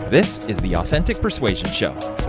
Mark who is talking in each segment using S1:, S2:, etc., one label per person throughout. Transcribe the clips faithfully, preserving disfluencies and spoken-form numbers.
S1: This is the Authentic Persuasion Show.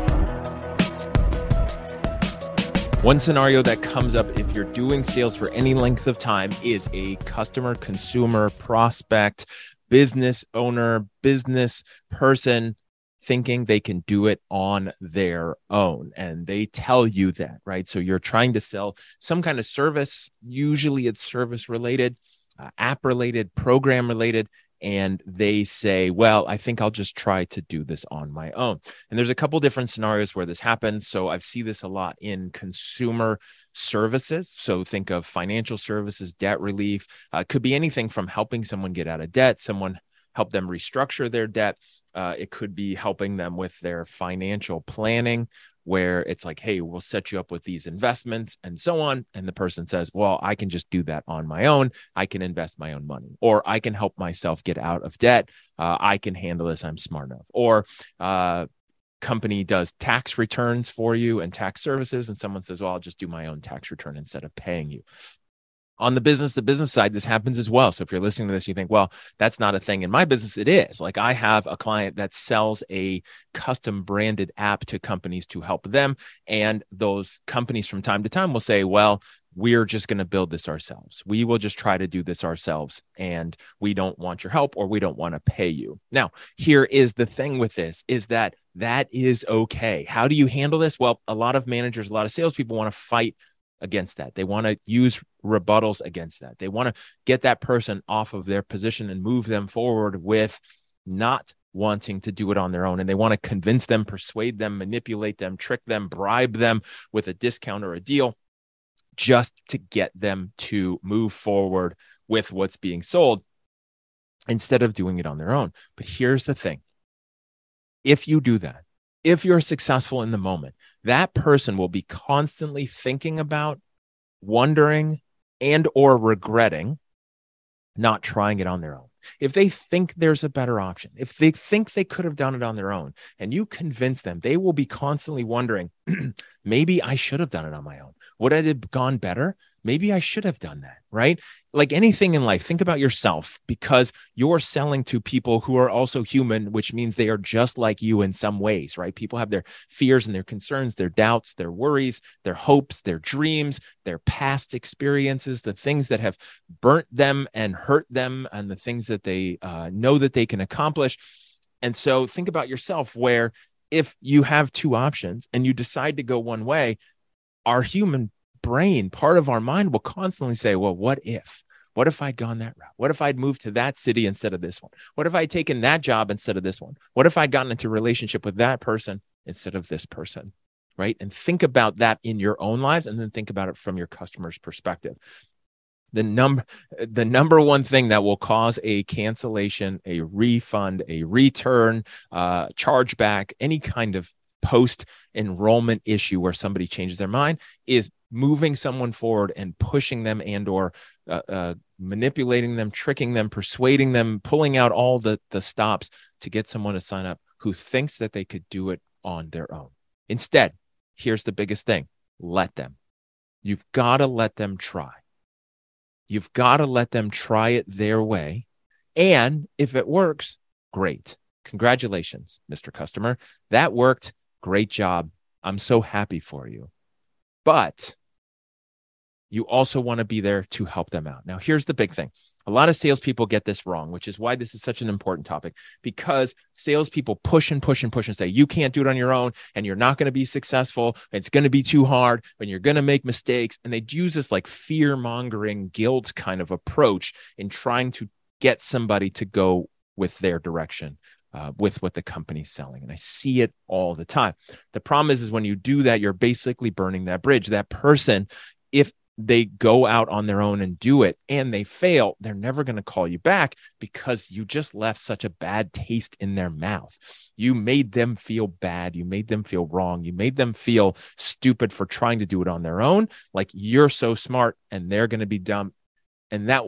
S1: One scenario that comes up if you're doing sales for any length of time is a customer, consumer, prospect, business owner, business person thinking they can do it on their own. And they tell you that, right? So you're trying to sell some kind of service. Usually it's service related, uh, app related, program related. And they say, well, I think I'll just try to do this on my own. And there's a couple different scenarios where this happens. So I've seen this a lot in consumer services. So think of financial services, debt relief. Uh, it could be anything from helping someone get out of debt, someone help them restructure their debt. Uh, it could be helping them with their financial planning, where it's like, hey, we'll set you up with these investments and so on. And the person says, well, I can just do that on my own. I can invest my own money, or I can help myself get out of debt. Uh, I can handle this. I'm smart enough. Or uh, company does tax returns for you and tax services. And someone says, well, I'll just do my own tax return instead of paying you. On the business to business side, this happens as well. So if you're listening to this, you think, well, that's not a thing in my business. It is. Like, I have a client that sells a custom branded app to companies to help them. And those companies from time to time will say, well, we're just going to build this ourselves. We will just try to do this ourselves. And we don't want your help, or we don't want to pay you. Now, here is the thing with this is that that is okay. How do you handle this? Well, a lot of managers, a lot of salespeople want to fight against that. They want to use rebuttals against that. They want to get that person off of their position and move them forward with not wanting to do it on their own. And they want to convince them, persuade them, manipulate them, trick them, bribe them with a discount or a deal just to get them to move forward with what's being sold instead of doing it on their own. But here's the thing. If you do that, if you're successful in the moment, that person will be constantly thinking about, wondering, and or regretting not trying it on their own. If they think there's a better option, if they think they could have done it on their own, and you convince them, they will be constantly wondering, maybe I should have done it on my own. Would it have gone better? Maybe I should have done that, right? Like anything in life, think about yourself, because you're selling to people who are also human, which means they are just like you in some ways, right? People have their fears and their concerns, their doubts, their worries, their hopes, their dreams, their past experiences, the things that have burnt them and hurt them, and the things that they uh, know that they can accomplish. And so think about yourself, where if you have two options and you decide to go one way, our human brain, part of our mind, will constantly say, well, what if? What if I'd gone that route? What if I'd moved to that city instead of this one? What if I'd taken that job instead of this one? What if I'd gotten into a relationship with that person instead of this person, right? And think about that in your own lives, and then think about it from your customer's perspective. The number, the number one thing that will cause a cancellation, a refund, a return, uh, chargeback, any kind of post-enrollment issue where somebody changes their mind is moving someone forward and pushing them and or uh, uh, manipulating them, tricking them, persuading them, pulling out all the, the stops to get someone to sign up who thinks that they could do it on their own. Instead, here's the biggest thing. Let them. You've got to let them try. You've got to let them try it their way. And if it works, great. Congratulations, Mister Customer. That worked. Great job. I'm so happy for you. But you also want to be there to help them out. Now, here's the big thing. A lot of salespeople get this wrong, which is why this is such an important topic, because salespeople push and push and push and say, you can't do it on your own, and you're not going to be successful. It's going to be too hard, and you're going to make mistakes. And they use this like fear-mongering, guilt kind of approach in trying to get somebody to go with their direction. Uh, with what the company's selling. And I see it all the time. The problem is, is when you do that, you're basically burning that bridge. That person, if they go out on their own and do it and they fail, they're never going to call you back, because you just left such a bad taste in their mouth. You made them feel bad. You made them feel wrong. You made them feel stupid for trying to do it on their own. Like you're so smart and they're going to be dumb. And that will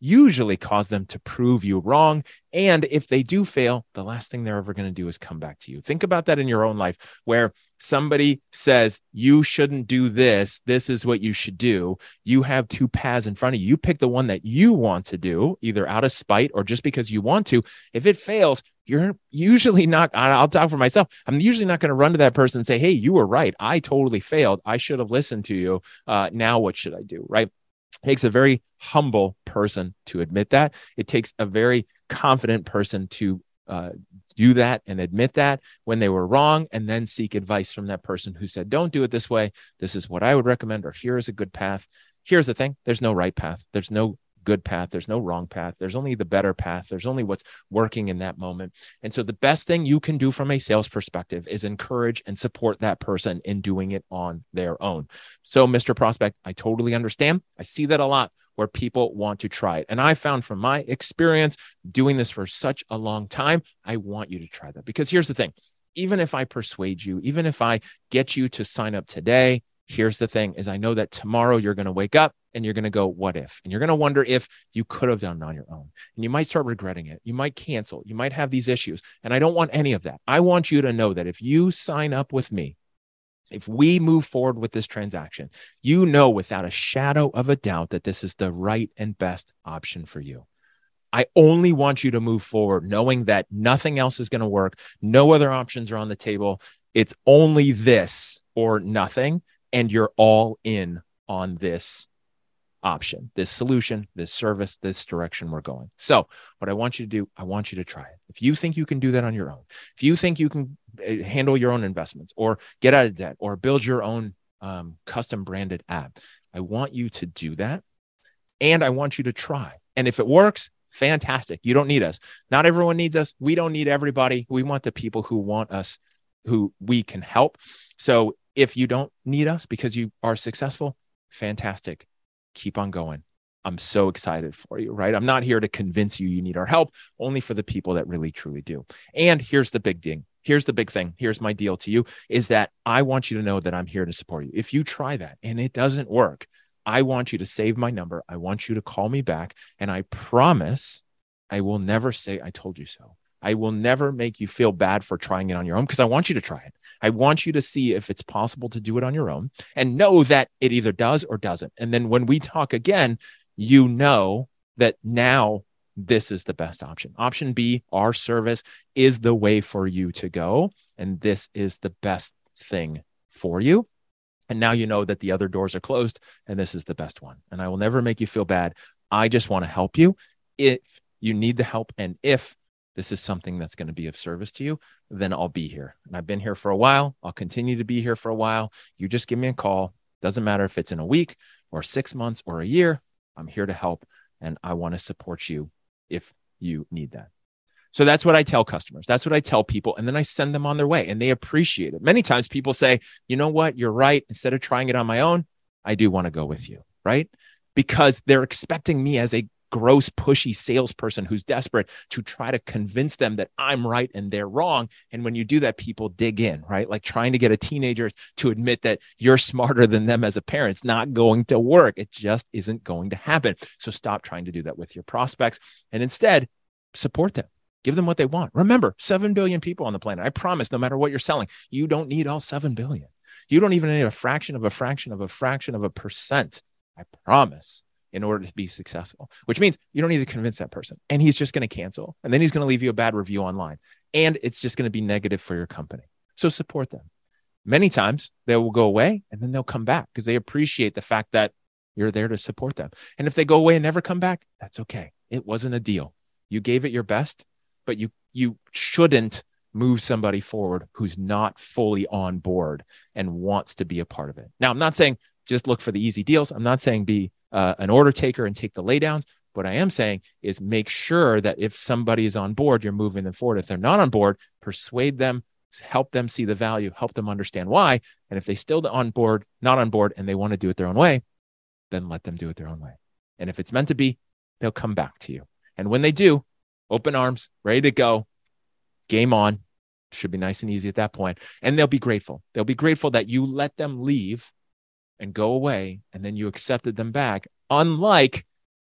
S1: usually cause them to prove you wrong. And if they do fail, the last thing they're ever going to do is come back to you. Think about that in your own life, where somebody says, you shouldn't do this. This is what you should do. You have two paths in front of you. You pick the one that you want to do, either out of spite or just because you want to. If it fails, you're usually not, I'll talk for myself. I'm usually not going to run to that person and say, hey, you were right. I totally failed. I should have listened to you. Uh, now what should I do? Right? It takes a very humble person to admit that. It takes a very confident person to uh, do that and admit that when they were wrong, and then seek advice from that person who said, don't do it this way. This is what I would recommend, or here is a good path. Here's the thing. There's no right path. There's no good path. There's no wrong path. There's only the better path. There's only what's working in that moment. And so the best thing you can do from a sales perspective is encourage and support that person in doing it on their own. So, Mister Prospect, I totally understand. I see that a lot, where people want to try it. And I found from my experience doing this for such a long time, I want you to try that. Because here's the thing. Even if I persuade you, even if I get you to sign up today, here's the thing is I know that tomorrow you're going to wake up and you're going to go, what if? And you're going to wonder if you could have done it on your own. And you might start regretting it. You might cancel. You might have these issues. And I don't want any of that. I want you to know that if you sign up with me, if we move forward with this transaction, you know without a shadow of a doubt that this is the right and best option for you. I only want you to move forward knowing that nothing else is going to work. No other options are on the table. It's only this or nothing. And you're all in on this option, this solution, this service, this direction we're going. So what I want you to do, I want you to try it. If you think you can do that on your own, if you think you can handle your own investments or get out of debt or build your own um, custom branded app, I want you to do that. And I want you to try. And if it works, fantastic. You don't need us. Not everyone needs us. We don't need everybody. We want the people who want us, who we can help. So if you don't need us because you are successful, fantastic. Keep on going. I'm so excited for you, right? I'm not here to convince you you need our help, only for the people that really, truly do. And here's the big ding. Here's the big thing. Here's my deal to you is that I want you to know that I'm here to support you. If you try that and it doesn't work, I want you to save my number. I want you to call me back. And I promise I will never say, I told you so. I will never make you feel bad for trying it on your own because I want you to try it. I want you to see if it's possible to do it on your own and know that it either does or doesn't. And then when we talk again, you know that now this is the best option. Option B, our service is the way for you to go. And this is the best thing for you. And now you know that the other doors are closed and this is the best one. And I will never make you feel bad. I just want to help you if you need the help. And if this is something that's going to be of service to you, then I'll be here. And I've been here for a while. I'll continue to be here for a while. You just give me a call. Doesn't matter if it's in a week or six months or a year. I'm here to help. And I want to support you if you need that. So that's what I tell customers. That's what I tell people. And then I send them on their way and they appreciate it. Many times people say, you know what? You're right. Instead of trying it on my own, I do want to go with you, right? Because they're expecting me as a gross, pushy salesperson who's desperate to try to convince them that I'm right and they're wrong. And when you do that, people dig in, right? Like trying to get a teenager to admit that you're smarter than them as a parent. It's not going to work. It just isn't going to happen. So stop trying to do that with your prospects and instead support them. Give them what they want. Remember, seven billion people on the planet. I promise, no matter what you're selling, you don't need all seven billion. You don't even need a fraction of a fraction of a fraction of a percent. I promise. In order to be successful, which means you don't need to convince that person. And he's just going to cancel. And then he's going to leave you a bad review online. And it's just going to be negative for your company. So support them. Many times they will go away and then they'll come back because they appreciate the fact that you're there to support them. And if they go away and never come back, that's okay. It wasn't a deal. You gave it your best, but you, you shouldn't move somebody forward who's not fully on board and wants to be a part of it. Now, I'm not saying just look for the easy deals. I'm not saying be Uh, an order taker and take the laydowns. What I am saying is make sure that if somebody is on board, you're moving them forward. If they're not on board, persuade them, help them see the value, help them understand why. And if they still on board, not on board, and they want to do it their own way, then let them do it their own way. And if it's meant to be, they'll come back to you. And when they do, open arms, ready to go, game on. Should be nice and easy at that point. And they'll be grateful. They'll be grateful that you let them leave and go away, and then you accepted them back, unlike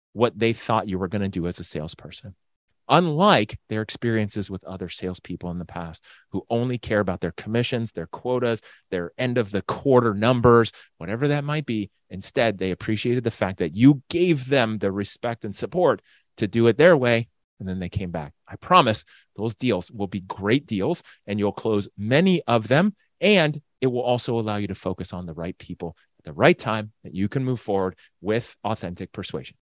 S1: what they thought you were going to do as a salesperson. Unlike their experiences with other salespeople in the past who only care about their commissions, their quotas, their end of the quarter numbers, whatever that might be. Instead, they appreciated the fact that you gave them the respect and support to do it their way, and then they came back. I promise those deals will be great deals, and you'll close many of them, and it will also allow you to focus on the right people at the right time that you can move forward with authentic persuasion.